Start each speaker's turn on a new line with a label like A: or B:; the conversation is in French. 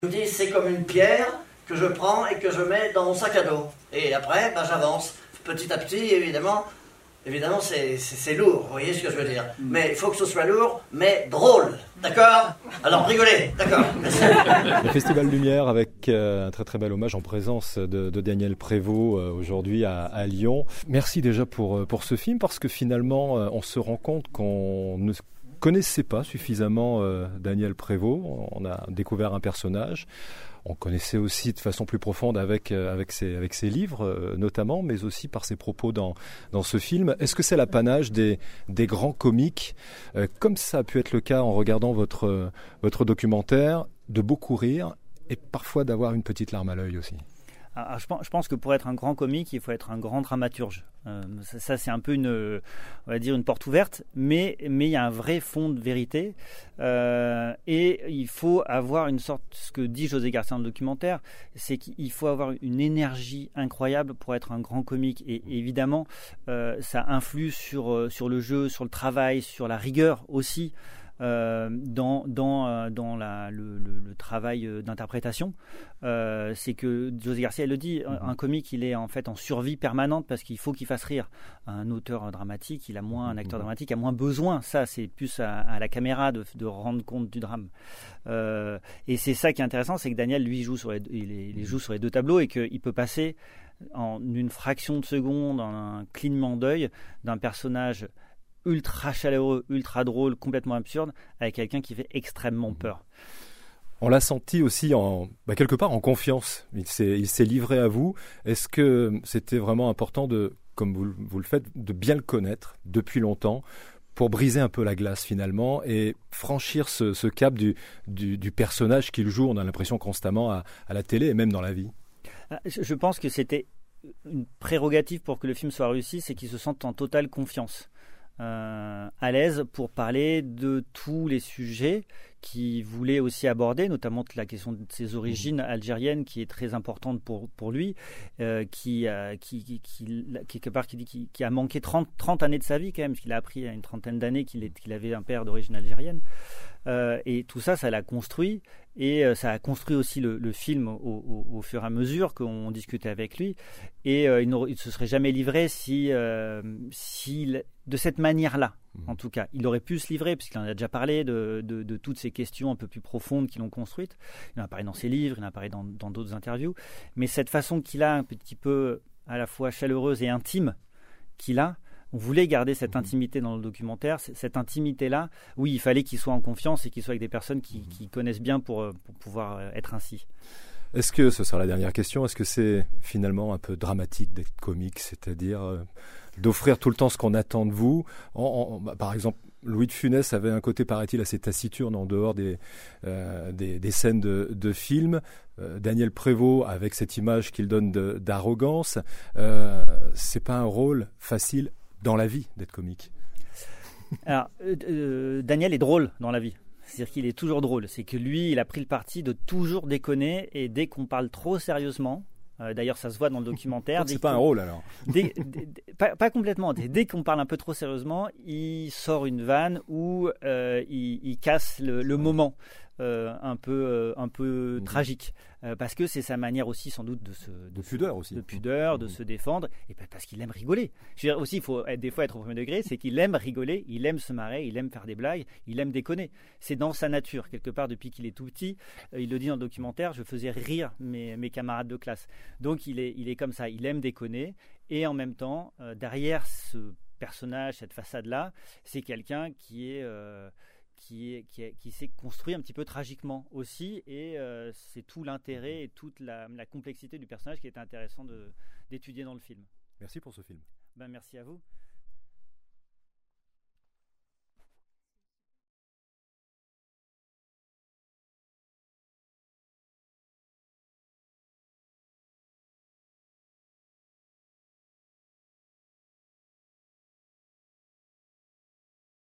A: Je me dis, c'est comme une pierre que je prends et que je mets dans mon sac à dos. Et après, j'avance. Petit à petit, évidemment, c'est lourd, vous voyez ce que je veux dire. Mais il faut que ce soit lourd, mais drôle, d'accord? Alors rigolez, d'accord, merci.
B: Le Festival Lumière avec un très très bel hommage en présence de Daniel Prévost aujourd'hui à Lyon. Merci déjà pour ce film, parce que finalement on se rend compte qu'on ne connaissait pas suffisamment Daniel Prévost. On a découvert un personnage. On connaissait aussi de façon plus profonde avec ses livres notamment, mais aussi par ses propos dans ce film. Est-ce que c'est l'apanage des grands comiques, comme ça a pu être le cas en regardant votre documentaire, de beaucoup rire et parfois d'avoir une petite larme à l'œil aussi?
C: Alors, je pense que pour être un grand comique, il faut être un grand dramaturge. Ça c'est un peu une porte ouverte, mais il y a un vrai fond de vérité. Et il faut avoir une sorte, ce que dit José Garcia dans le documentaire, c'est qu'il faut avoir une énergie incroyable pour être un grand comique. Et évidemment, ça influe sur le jeu, sur le travail, sur la rigueur aussi. Dans le travail d'interprétation, c'est que José Garcia le dit, un comique il est en fait en survie permanente parce qu'il faut qu'il fasse rire. Un auteur dramatique, un acteur dramatique a moins besoin, ça c'est plus à la caméra de rendre compte du drame. Et c'est ça qui est intéressant, c'est que Daniel lui joue sur les deux tableaux et qu'il peut passer en une fraction de seconde, en un clignement d'œil, d'un personnage ultra chaleureux, ultra drôle, complètement absurde, avec quelqu'un qui fait extrêmement peur.
B: On l'a senti aussi quelque part en confiance. Il s'est livré à vous. Est-ce que c'était vraiment important comme vous le faites, de bien le connaître depuis longtemps pour briser un peu la glace finalement et franchir ce cap du personnage qu'il joue? On a l'impression constamment à la télé et même dans la vie.
C: Je pense que c'était une prérogative pour que le film soit réussi, c'est qu'il se sente en totale confiance. À l'aise pour parler de tous les sujets qu'il voulait aussi aborder, notamment la question de ses origines algériennes qui est très importante pour lui, qui quelque part qui a manqué 30 années de sa vie quand même, parce qu'il a appris à une trentaine d'années qu'il avait un père d'origine algérienne. Et tout ça l'a construit, et ça a construit aussi le film au fur et à mesure qu'on discutait avec lui, et il ne se serait jamais livré si de cette manière-là, en tout cas. Il aurait pu se livrer, puisqu'il en a déjà parlé de toutes ces questions un peu plus profondes qui l'ont construite. Il en a parlé dans ses livres, il en a parlé dans d'autres interviews, mais cette façon qu'il a un petit peu à la fois chaleureuse et intime qu'il a, on voulait garder cette intimité dans le documentaire. Cette intimité-là, oui, il fallait qu'il soit en confiance et qu'il soit avec des personnes qui connaissent bien pour pouvoir être ainsi.
B: Est-ce que, ce sera la dernière question, est-ce que c'est finalement un peu dramatique d'être comique, c'est-à-dire d'offrir tout le temps ce qu'on attend de vous? Par exemple, Louis de Funès avait un côté, paraît-il, assez taciturne en dehors des scènes de films. Daniel Prévost, avec cette image qu'il donne d'arrogance, c'est pas un rôle facile dans la vie d'être comique.
C: Alors, Daniel est drôle dans la vie. C'est-à-dire qu'il est toujours drôle. C'est que lui, il a pris le parti de toujours déconner, et dès qu'on parle trop sérieusement, d'ailleurs ça se voit dans le documentaire.
B: C'est pas un rôle alors.
C: Pas complètement. Dès qu'on parle un peu trop sérieusement, il sort une vanne ou il casse le moment. Un peu tragique, parce que c'est sa manière aussi sans doute de pudeur, de se défendre, et parce qu'il aime rigoler. Je veux dire, aussi, il faut des fois être au premier degré, c'est qu'il aime rigoler, il aime se marrer, il aime faire des blagues, il aime déconner. C'est dans sa nature, quelque part, depuis qu'il est tout petit. Il le dit dans le documentaire, je faisais rire mes camarades de classe. Donc il est comme ça, il aime déconner, et en même temps, derrière ce personnage, cette façade-là, c'est quelqu'un qui s'est construit un petit peu tragiquement aussi, et c'est tout l'intérêt et toute la complexité du personnage qui est intéressant d'étudier dans le film.
B: Merci pour ce film.
C: Merci à vous.